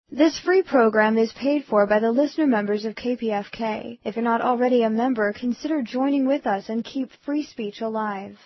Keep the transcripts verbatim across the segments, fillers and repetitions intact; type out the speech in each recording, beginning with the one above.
This free program is paid for by the listener members of K P F K. If you're not already a member, consider joining with us and keep free speech alive.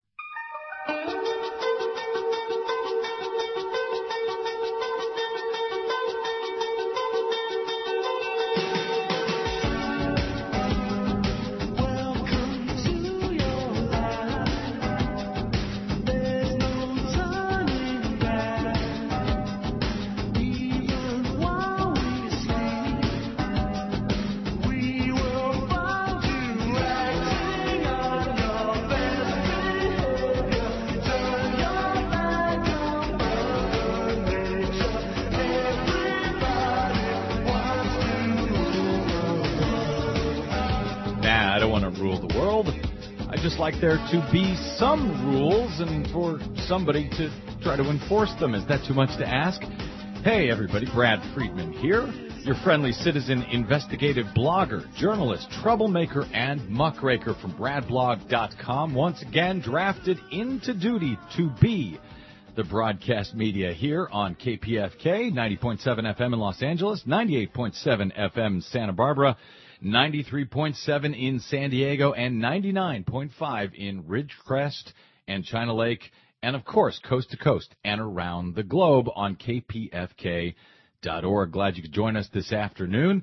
Like there to be some rules and for somebody to try to enforce them. Is that too much to ask? Hey everybody, Brad Friedman here, your friendly citizen investigative blogger, journalist, troublemaker, and muckraker from brad blog dot com, once again drafted into duty to be the broadcast media here on K P F K, ninety point seven F M in Los Angeles, ninety-eight point seven F M in Santa Barbara, ninety-three point seven in San Diego, and ninety-nine point five in Ridgecrest and China Lake, and of course, coast to coast and around the globe on K P F K dot org. Glad you could join us this afternoon.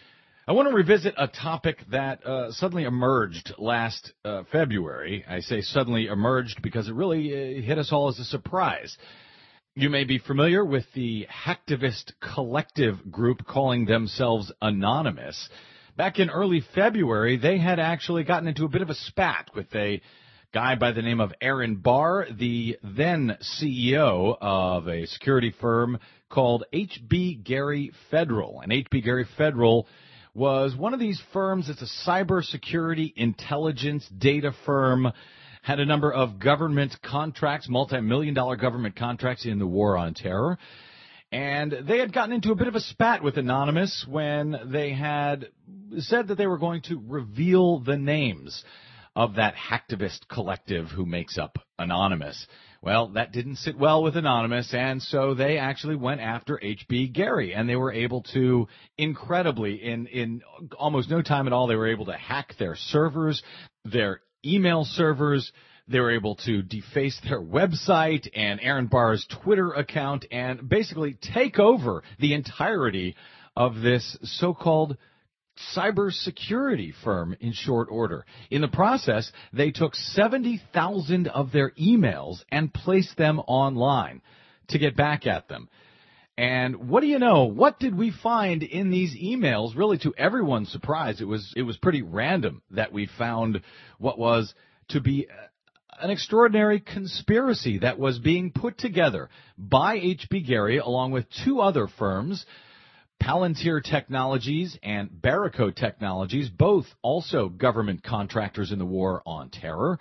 I want to revisit a topic that uh, suddenly emerged last uh, February. I say suddenly emerged because it really uh, hit us all as a surprise. You may be familiar with the hacktivist collective group calling themselves Anonymous. Back in early February, they had actually gotten into a bit of a spat with a guy by the name of Aaron Barr, the then C E O of a security firm called H B Gary Federal. And H B Gary Federal was one of these firms. It's a cybersecurity intelligence data firm, had a number of government contracts, multi-million dollar government contracts in the war on terror. And they had gotten into a bit of a spat with Anonymous when they had said that they were going to reveal the names of that hacktivist collective who makes up Anonymous. Well, that didn't sit well with Anonymous, and so they actually went after H B Gary, and they were able to, incredibly, in, in almost no time at all, they were able to hack their servers, their email servers. They were able to deface their website and Aaron Barr's Twitter account and basically take over the entirety of this so-called cybersecurity firm in short order. In the process, they took seventy thousand of their emails and placed them online to get back at them. And what do you know? What did we find in these emails? Really, to everyone's surprise, it was it was pretty random that we found what was to be an extraordinary conspiracy that was being put together by H B Gary along with two other firms, Palantir Technologies and Barrico Technologies, both also government contractors in the war on terror.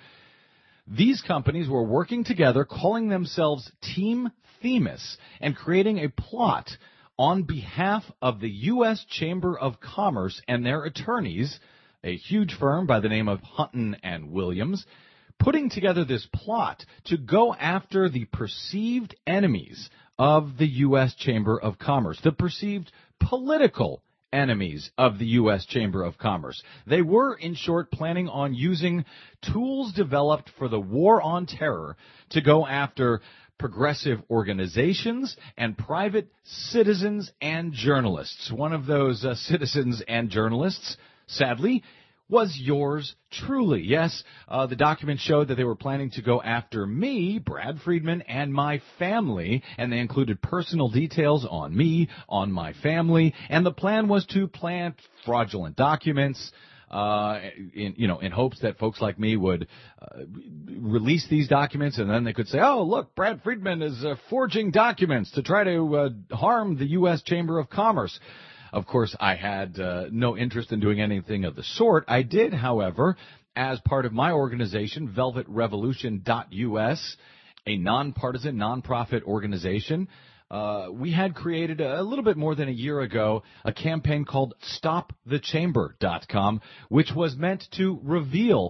These companies were working together, calling themselves Team Themis, and creating a plot on behalf of the U S Chamber of Commerce and their attorneys, a huge firm by the name of Hutton and Williams, putting together this plot to go after the perceived enemies of the U S Chamber of Commerce, the perceived political enemies of the U S Chamber of Commerce. They were, in short, planning on using tools developed for the war on terror to go after progressive organizations and private citizens and journalists. One of those uh, citizens and journalists, sadly, was yours truly. Yes, uh, the documents showed that they were planning to go after me, Brad Friedman, and my family, and they included personal details on me, on my family, and the plan was to plant fraudulent documents, uh, in, you know, in hopes that folks like me would uh, release these documents, and then they could say, oh, look, Brad Friedman is uh, forging documents to try to uh, harm the U S Chamber of Commerce. Of course, I had uh, no interest in doing anything of the sort. I did, however, as part of my organization, velvet revolution dot U S, a nonpartisan, nonprofit organization, uh, we had created a, a little bit more than a year ago a campaign called stop the chamber dot com, which was meant to reveal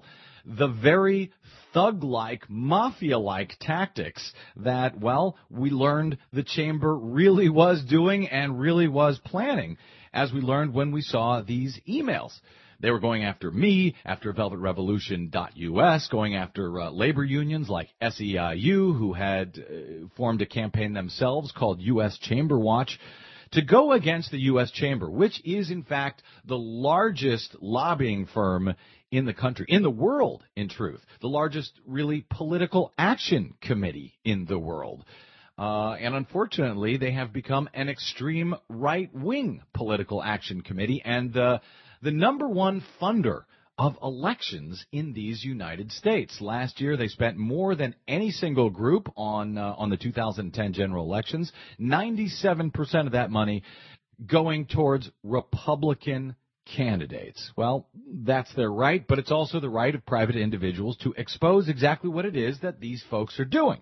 the very thug-like, mafia-like tactics that, well, we learned the chamber really was doing and really was planning, as we learned when we saw these emails. They were going after me, after velvet revolution dot U S, going after uh, labor unions like S E I U, who had uh, formed a campaign themselves called U S Chamber Watch, to go against the U S Chamber, which is, in fact, the largest lobbying firm in the country, in the world, in truth, the largest really political action committee in the world. Uh, and unfortunately, they have become an extreme right-wing political action committee and uh, the number one funder of elections in these United States. Last year, they spent more than any single group on uh, on the two thousand ten general elections, ninety-seven percent of that money going towards Republican candidates. Well, that's their right, but it's also the right of private individuals to expose exactly what it is that these folks are doing.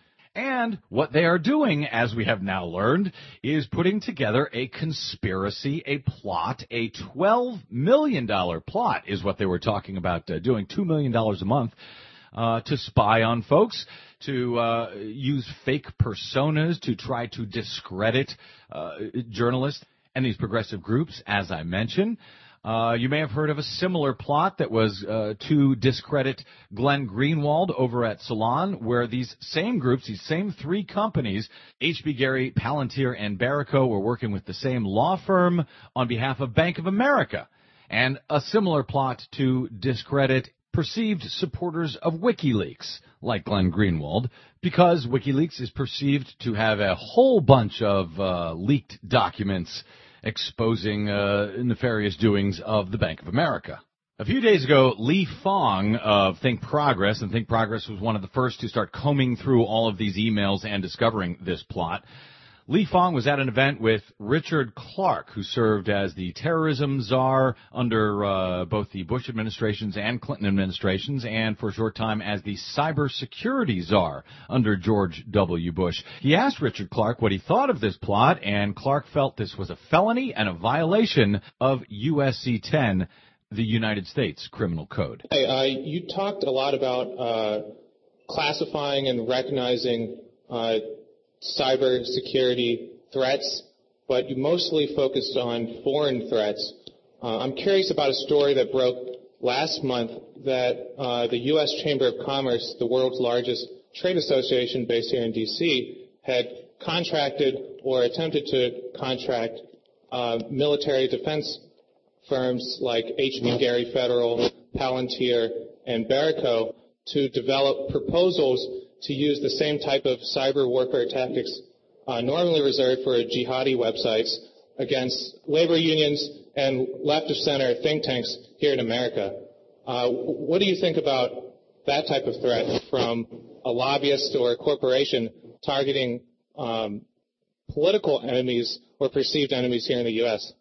And what they are doing, as we have now learned, is putting together a conspiracy, a plot, a twelve million dollars plot is what they were talking about uh, doing, two million dollars a month, uh, to spy on folks, to uh, use fake personas to try to discredit uh, journalists and these progressive groups, as I mentioned. Uh, you may have heard of a similar plot that was uh, to discredit Glenn Greenwald over at Salon, where these same groups, these same three companies, H B. Gary, Palantir, and Barrico, were working with the same law firm on behalf of Bank of America. And a similar plot to discredit perceived supporters of WikiLeaks, like Glenn Greenwald, because WikiLeaks is perceived to have a whole bunch of uh, leaked documents exposing uh, nefarious doings of the Bank of America. A few days ago, Lee Fong of Think Progress, and Think Progress was one of the first to start combing through all of these emails and discovering this plot. Lee Fong was at an event with Richard Clarke, who served as the terrorism czar under uh, both the Bush administrations and Clinton administrations, and for a short time as the cybersecurity czar under George W. Bush. He asked Richard Clarke what he thought of this plot, and Clarke felt this was a felony and a violation of U S C ten, the United States Criminal Code. Hey, uh, you talked a lot about uh, classifying and recognizing uh, cyber security threats, but you mostly focused on foreign threats. Uh, I'm curious about a story that broke last month that uh, the U S Chamber of Commerce, the world's largest trade association based here in D C, had contracted or attempted to contract uh, military defense firms like H B. Gary Federal, Palantir, and Barrico to develop proposals to use the same type of cyber warfare tactics uh, normally reserved for jihadi websites against labor unions and left-of-center think tanks here in America. Uh, what do you think about that type of threat from a lobbyist or a corporation targeting um, political enemies or perceived enemies here in the U S?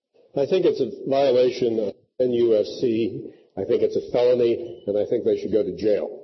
I think it's a violation of N U S C. I think it's a felony, and I think they should go to jail.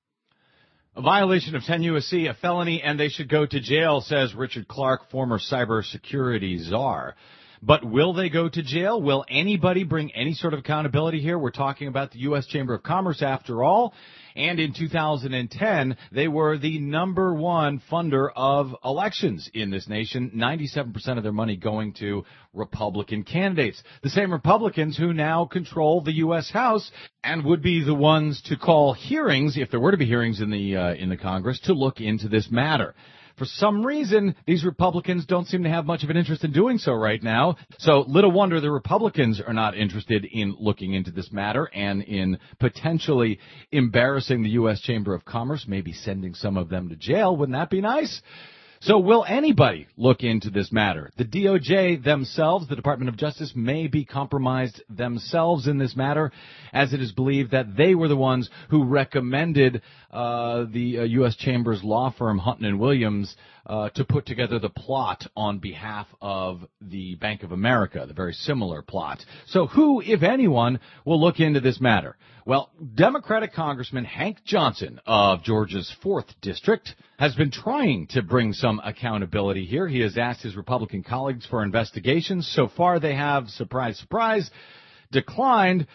A violation of ten U S C, a felony, and they should go to jail, says Richard Clarke, former cybersecurity czar. But will they go to jail? Will anybody bring any sort of accountability here? We're talking about the U S Chamber of Commerce, after all. And in two thousand ten, they were the number one funder of elections in this nation, ninety-seven percent of their money going to Republican candidates. The same Republicans who now control the U S House and would be the ones to call hearings, if there were to be hearings in the uh, in the Congress, to look into this matter. For some reason, these Republicans don't seem to have much of an interest in doing so right now. So little wonder the Republicans are not interested in looking into this matter and in potentially embarrassing the U S Chamber of Commerce, maybe sending some of them to jail. Wouldn't that be nice? So will anybody look into this matter? The D O J themselves, the Department of Justice, may be compromised themselves in this matter, as it is believed that they were the ones who recommended uh, the uh, U S Chamber's law firm, Hunton and Williams, uh, to put together the plot on behalf of the Bank of America, the very similar plot. So who, if anyone, will look into this matter? Well, Democratic Congressman Hank Johnson of Georgia's fourth District has been trying to bring some accountability here. He has asked his Republican colleagues for investigations. So far, they have, surprise, surprise, declined.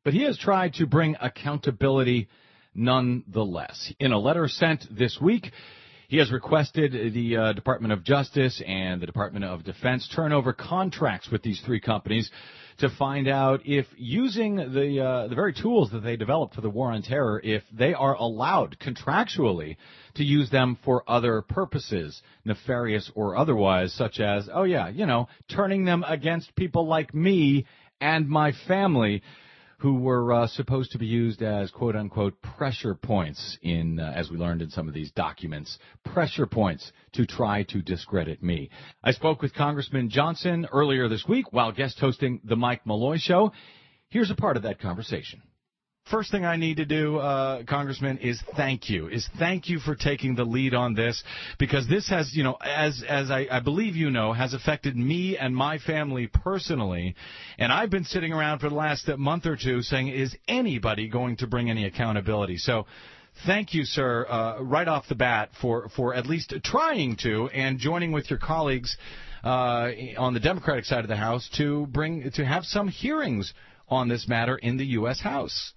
But he has tried to bring accountability nonetheless. In a letter sent this week, he has requested the uh, Department of Justice and the Department of Defense turn over contracts with these three companies to find out if using the uh, the very tools that they developed for the war on terror, if they are allowed contractually to use them for other purposes, nefarious or otherwise, such as, oh yeah, you know, turning them against people like me and my family, who were uh, supposed to be used as quote-unquote pressure points in, uh, as we learned in some of these documents, pressure points to try to discredit me. I spoke with Congressman Johnson earlier this week while guest hosting the Mike Malloy Show. Here's a part of that conversation. First thing I need to do, uh, Congressman, is thank you. Is thank you for taking the lead on this, because this has, you know, as as I, I believe you know, has affected me and my family personally. And I've been sitting around for the last month or two saying, is anybody going to bring any accountability? So thank you, sir, uh, right off the bat for, for at least trying to and joining with your colleagues uh, on the Democratic side of the House to bring to have some hearings on this matter in the U S House.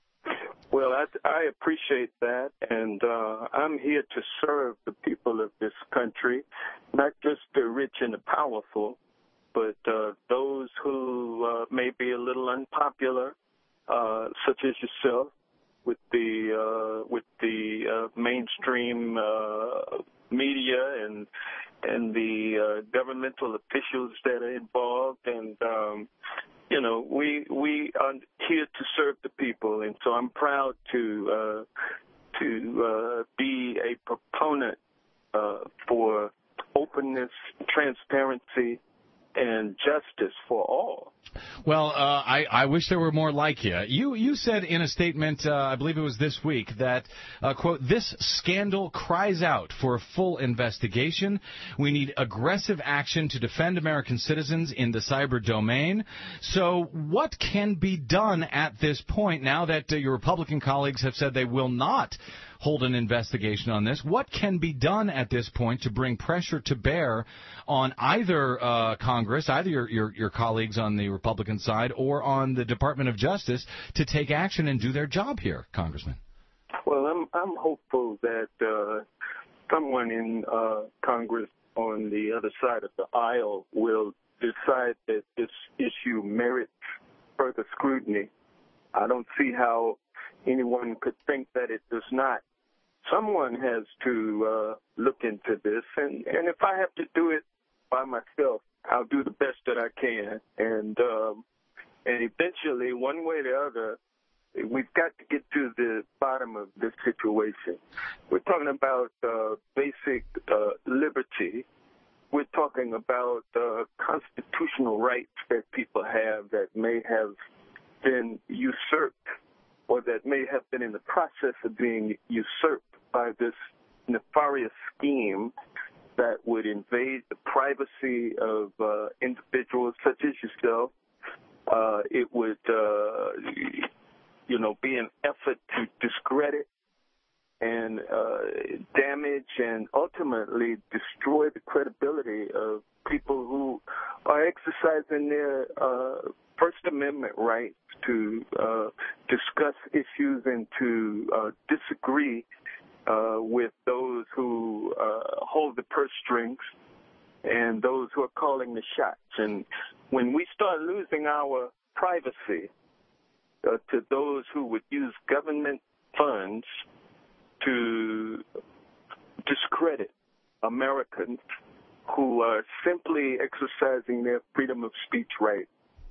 Well, I, I appreciate that, and uh, I'm here to serve the people of this country, not just the rich and the powerful, but uh, those who uh, may be a little unpopular, uh, such as yourself, with the uh, with the uh, mainstream uh, media and and the uh, governmental officials that are involved, and um, you know, we we are here to serve the people, and so I'm proud to uh, to uh, be a proponent uh, for openness, transparency, and justice for all. Well, uh, I, I wish there were more like you. You you said in a statement, uh, I believe it was this week, that, uh, quote, this scandal cries out for a full investigation. We need aggressive action to defend American citizens in the cyber domain. So what can be done at this point now that uh, your Republican colleagues have said they will not hold an investigation on this? What can be done at this point to bring pressure to bear on either uh, Congress, either your, your, your colleagues on the Republican side or on the Department of Justice to take action and do their job here, Congressman? Well, I'm I'm hopeful that uh, someone in uh, Congress on the other side of the aisle will decide that this issue merits further scrutiny. I don't see how anyone could think that it does not. Someone has to uh, look into this, and, and if I have to do it by myself, I'll do the best that I can. And um, and eventually, one way or the other, we've got to get to the bottom of this situation. We're talking about uh, basic uh, liberty. We're talking about uh, constitutional rights that people have that may have been usurped, or that may have been in the process of being usurped by this nefarious scheme that would invade the privacy of uh, individuals such as yourself. Uh, it would, uh, you know, be an effort to discredit and uh, damage and ultimately destroy the credibility of people who are exercising their uh, First Amendment rights to uh, discuss issues and to uh, disagree uh, with those who uh, hold the purse strings and those who are calling the shots. And when we start losing our privacy uh, to those who would use government funds to discredit Americans who are simply exercising their freedom of speech right,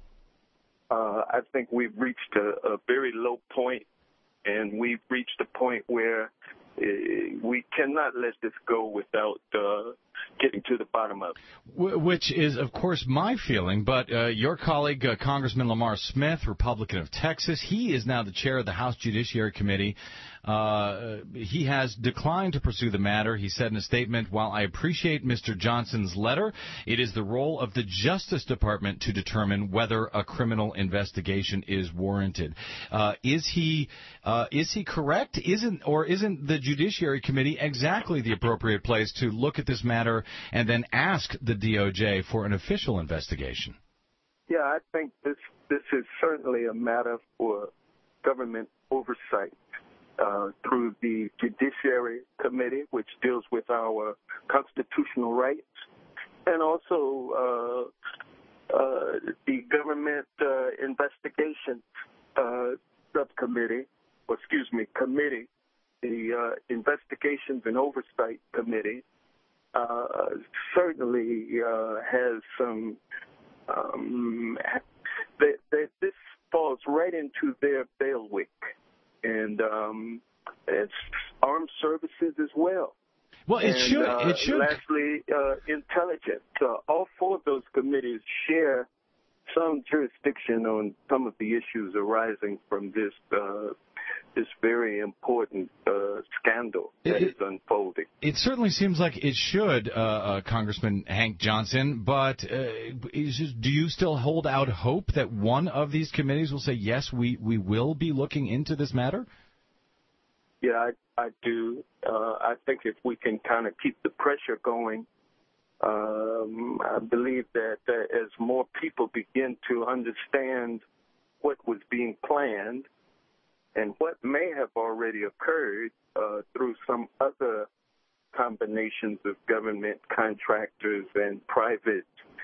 Uh, I think we've reached a, a very low point, and we've reached a point where uh, we cannot let this go without uh, getting to the bottom of it. Which is, of course, my feeling, but uh, your colleague, uh, Congressman Lamar Smith, Republican of Texas, he is now the chair of the House Judiciary Committee. Uh, he has declined to pursue the matter. He said in a statement, while I appreciate Mister Johnson's letter, it is the role of the Justice Department to determine whether a criminal investigation is warranted. Uh, is he uh, is he correct? Isn't or isn't the Judiciary Committee exactly the appropriate place to look at this matter and then ask the D O J for an official investigation? Yeah, I think this this is certainly a matter for government oversight uh, through the Judiciary Committee, which deals with our constitutional rights, and also uh, uh, the Government uh, Investigation uh, Subcommittee, or excuse me, Committee, the uh, Investigations and Oversight Committee, uh, certainly uh, has some. Um, they, they, this falls right into their bailiwick, and um, it's armed services as well. Well, it and, should. Uh, it should. Lastly, uh, intelligence. Uh, all four of those committees share some jurisdiction on some of the issues arising from this uh, this very important uh, scandal that it, is unfolding. It certainly seems like it should, uh, uh, Congressman Hank Johnson, but uh, is just, do you still hold out hope that one of these committees will say, yes, we, we will be looking into this matter? Yeah, I, I do. Uh, I think if we can kind of keep the pressure going, um, I believe that uh, as more people begin to understand what was being planned, and what may have already occurred uh, through some other combinations of government contractors and private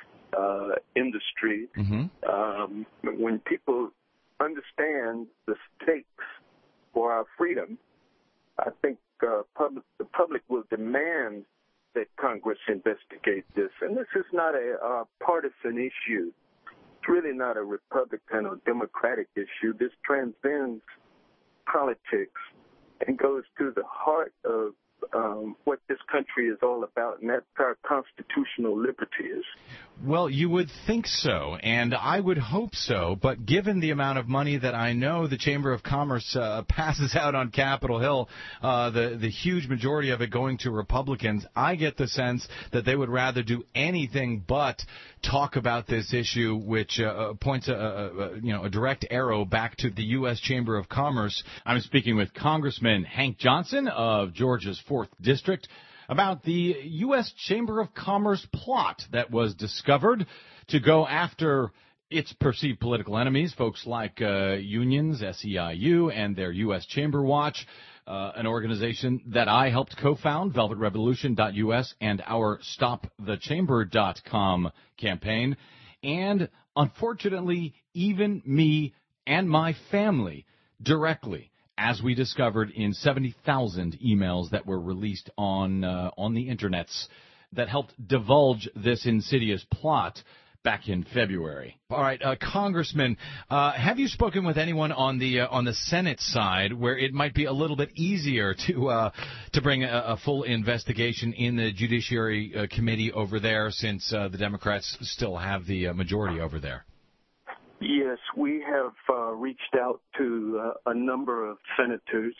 uh, industry, mm-hmm. um, when people understand the stakes for our freedom, I think uh, public, the public will demand that Congress investigate this. And this is not a uh, partisan issue. It's really not a Republican or Democratic issue. This transcends politics and goes to the heart of um, what this country is all about, and that's our constitutional liberties. Well, you would think so, and I would hope so, but given the amount of money that I know the Chamber of Commerce uh, passes out on Capitol Hill, uh, the, the huge majority of it going to Republicans, I get the sense that they would rather do anything but talk about this issue, which uh, points a, a, you know, a direct arrow back to the U S Chamber of Commerce. I'm speaking with Congressman Hank Johnson of Georgia's fourth District about the U S Chamber of Commerce plot that was discovered to go after its perceived political enemies, folks like uh, unions, S E I U, and their U S Chamber Watch, uh, an organization that I helped co-found, velvet revolution dot U S, and our stop the chamber dot com campaign. And unfortunately, even me and my family directly, as we discovered in seventy thousand emails that were released on uh, on the internets that helped divulge this insidious plot back in February. All right, uh, Congressman, uh, have you spoken with anyone on the uh, on the Senate side where it might be a little bit easier to uh, to bring a, a full investigation in the Judiciary uh, Committee over there, since uh, the Democrats still have the uh, majority over there? Yes, we have uh, reached out to uh, a number of senators,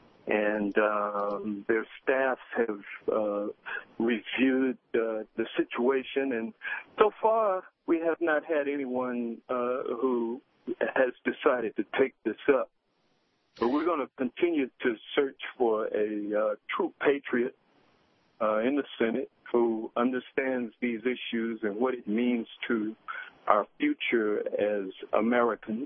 and um, their staffs have uh, reviewed uh, the situation, and so far we have not had anyone uh, who has decided to take this up. But we're going to continue to search for a uh, true patriot uh, in the Senate who understands these issues and what it means to our future as Americans,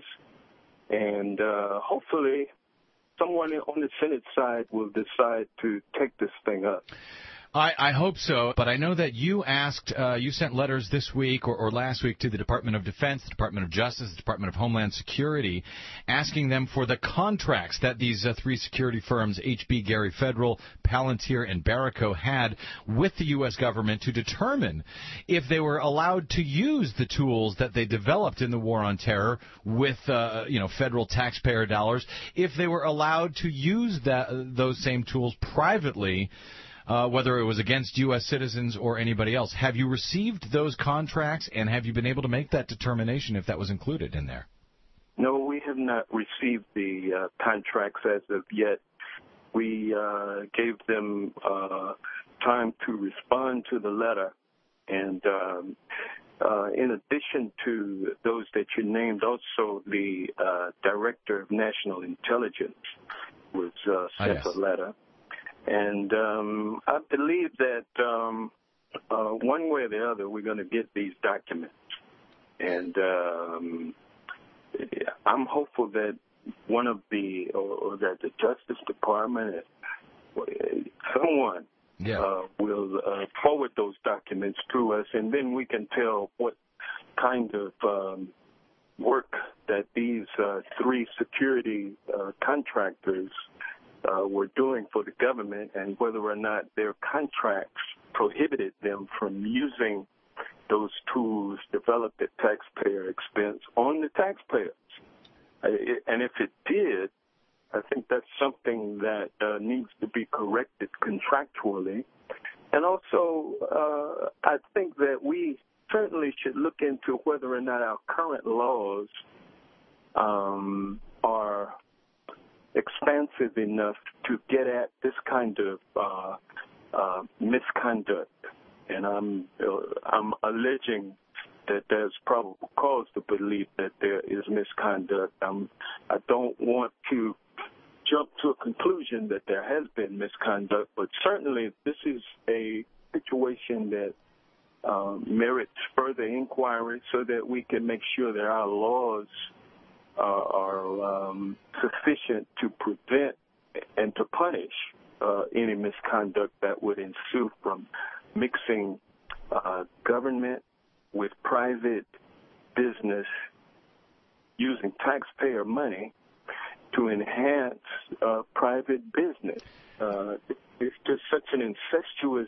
and uh, hopefully someone on the Senate side will decide to take this thing up. I, I hope so, but I know that you asked, uh, you sent letters this week or, or last week to the Department of Defense, the Department of Justice, the Department of Homeland Security, asking them for the contracts that these uh, three security firms, H B Gary Federal, Palantir, and Barrico, had with the U S government to determine if they were allowed to use the tools that they developed in the war on terror with, uh, you know, federal taxpayer dollars, if they were allowed to use that, those same tools privately, Uh, whether it was against U S citizens or anybody else. Have you received those contracts, and have you been able to make that determination if that was included in there? No, we have not received the uh, contracts as of yet. We uh, gave them uh, time to respond to the letter, and um, uh, in addition to those that you named, also the uh, Director of National Intelligence was uh, sent oh, yes. a letter. And um, I believe that um, uh, one way or the other, we're going to get these documents. And um, I'm hopeful that one of the, or, or that the Justice Department, someone yeah. uh, will uh, forward those documents to us, and then we can tell what kind of um, work that these uh, three security uh, contractors uh, were doing for the government, and whether or not their contracts prohibited them from using those tools developed at taxpayer expense on the taxpayers. And if it did, I think that's something that uh, needs to be corrected contractually. And also, uh, I think that we certainly should look into whether or not our current laws um, are expansive enough to get at this kind of uh, uh, misconduct. And I'm uh, I'm alleging that there's probable cause to believe that there is misconduct. Um, I don't want to jump to a conclusion that there has been misconduct, but certainly this is a situation that um, merits further inquiry so that we can make sure that our laws uh, are um, sufficient to prevent and to punish uh, any misconduct that would ensue from mixing uh, government with private business using taxpayer money to enhance uh, private business. Uh, it's just such an incestuous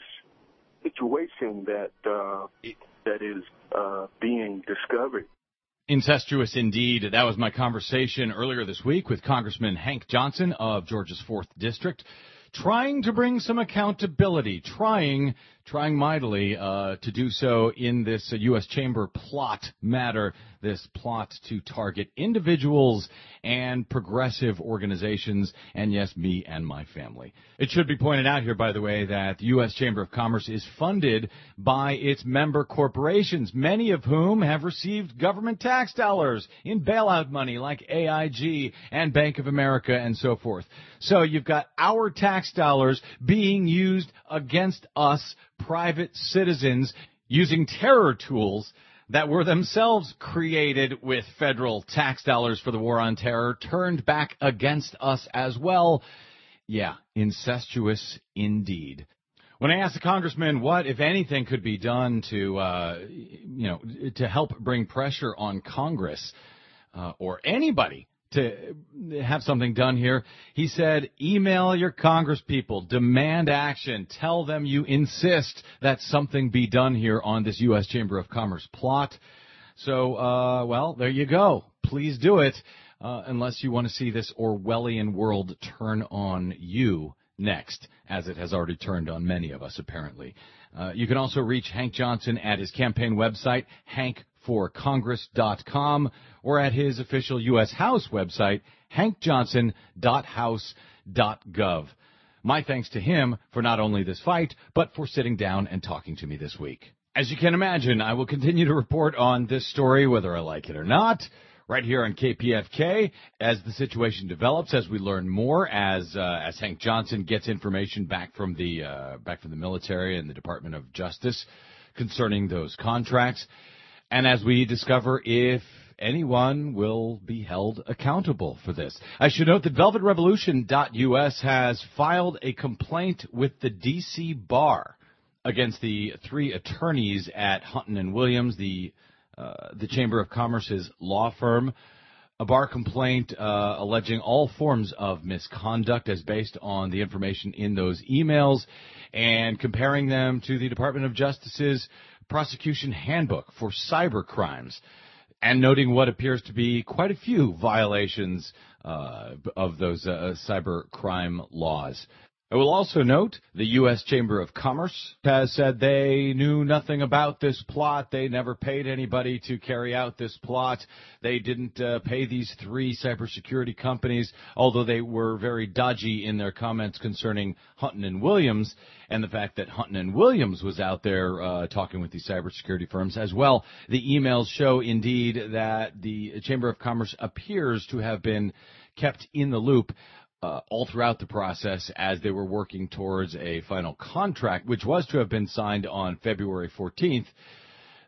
situation that uh, that is uh, being discovered. Incestuous indeed. That was my conversation earlier this week with Congressman Hank Johnson of Georgia's fourth District, trying to bring some accountability, trying, trying mightily uh, to do so in this uh, U S Chamber plot matter, this plot to target individuals and progressive organizations, and yes, me and my family. It should be pointed out here, by the way, that the U S Chamber of Commerce is funded by its member corporations, many of whom have received government tax dollars in bailout money like A I G and Bank of America and so forth. So you've got our tax dollars being used against us, private citizens, using terror tools that were themselves created with federal tax dollars for the war on terror, turned back against us as well. Yeah, incestuous indeed. When I asked the congressman what, if anything, could be done to, uh, you know, to help bring pressure on Congress uh, or anybody to have something done here, he said, email your congresspeople, demand action, tell them you insist that something be done here on this U S Chamber of Commerce plot. So, uh, well, there you go. Please do it, uh, unless you want to see this Orwellian world turn on you next, as it has already turned on many of us, apparently. Uh, you can also reach Hank Johnson at his campaign website, hank for congress dot com, or at his official U S House website, hank johnson dot house dot gov. My thanks to him for not only this fight, but for sitting down and talking to me this week. As you can imagine, I will continue to report on this story, whether I like it or not, right here on K P F K, as the situation develops, as we learn more, as uh, as Hank Johnson gets information back from the uh, back from the military and the Department of Justice concerning those contracts, and as we discover if anyone will be held accountable for this. I should note that velvet revolution dot U S has filed a complaint with the D C Bar against the three attorneys at Houghton and Williams, the uh, the Chamber of Commerce's law firm. A bar complaint uh, alleging all forms of misconduct as based on the information in those emails, and comparing them to the Department of Justice's prosecution handbook for cyber crimes, and noting what appears to be quite a few violations uh, of those uh, cyber crime laws. I will also note the U S Chamber of Commerce has said they knew nothing about this plot. They never paid anybody to carry out this plot. They didn't uh, pay these three cybersecurity companies, although they were very dodgy in their comments concerning Houghton and Williams and the fact that Houghton and Williams was out there uh, talking with these cybersecurity firms as well. The emails show indeed that the Chamber of Commerce appears to have been kept in the loop Uh, all throughout the process as they were working towards a final contract, which was to have been signed on February fourteenth.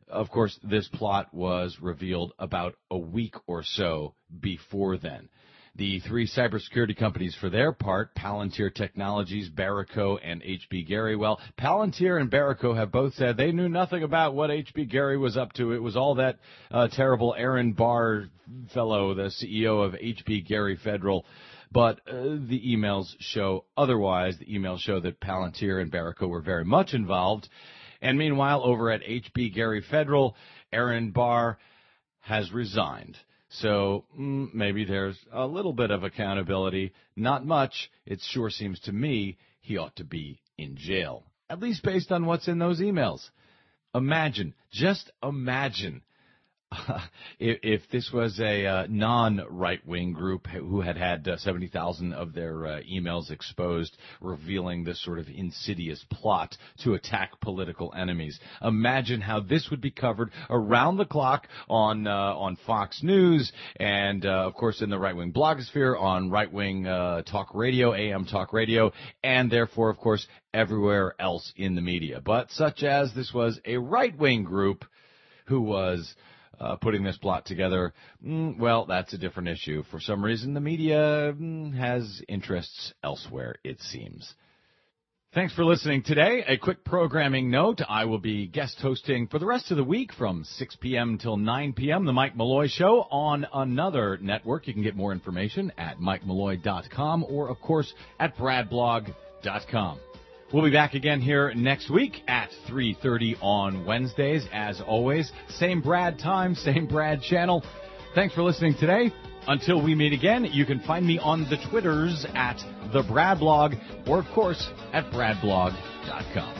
Of course, this plot was revealed about a week or so before then. The three cybersecurity companies, for their part, Palantir Technologies, Barrico, and H B Gary, well, Palantir and Barrico have both said they knew nothing about what H B Gary was up to. It was all that uh, terrible Aaron Barr fellow, the C E O of H B Gary Federal. But uh, the emails show otherwise. The emails show that Palantir and Barrico were very much involved. And meanwhile, over at H B Gary Federal, Aaron Barr has resigned. So mm, maybe there's a little bit of accountability. Not much. It sure seems to me he ought to be in jail, at least based on what's in those emails. Imagine, just imagine, uh, if, if this was a uh, non-right-wing group who had had uh, seventy thousand of their uh, emails exposed, revealing this sort of insidious plot to attack political enemies. Imagine how this would be covered around the clock on uh, on Fox News and, uh, of course, in the right-wing blogosphere, on right-wing uh, talk radio, A M talk radio, and therefore, of course, everywhere else in the media. But such as this was a right-wing group who was Uh, putting this plot together, mm, well, that's a different issue. For some reason, the media mm, has interests elsewhere, it seems. Thanks for listening today. A quick programming note, I will be guest hosting for the rest of the week from six p.m. till nine p.m. The Mike Malloy Show on another network. You can get more information at mike malloy dot com or, of course, at brad blog dot com. We'll be back again here next week at three thirty on Wednesdays. As always, same Brad time, same Brad channel. Thanks for listening today. Until we meet again, you can find me on the Twitters at the Brad Blog or, of course, at brad blog dot com.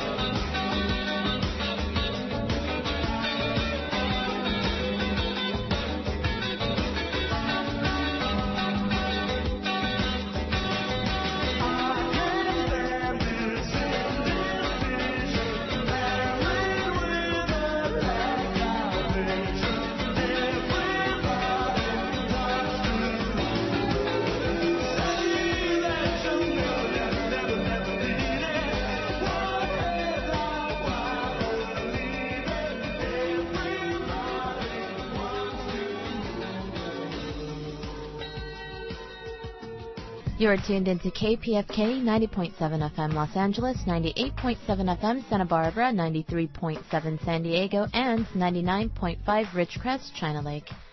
You are tuned into K P F K ninety point seven F M Los Angeles, ninety-eight point seven F M Santa Barbara, ninety-three point seven San Diego, and ninety-nine point five Ridgecrest, China Lake.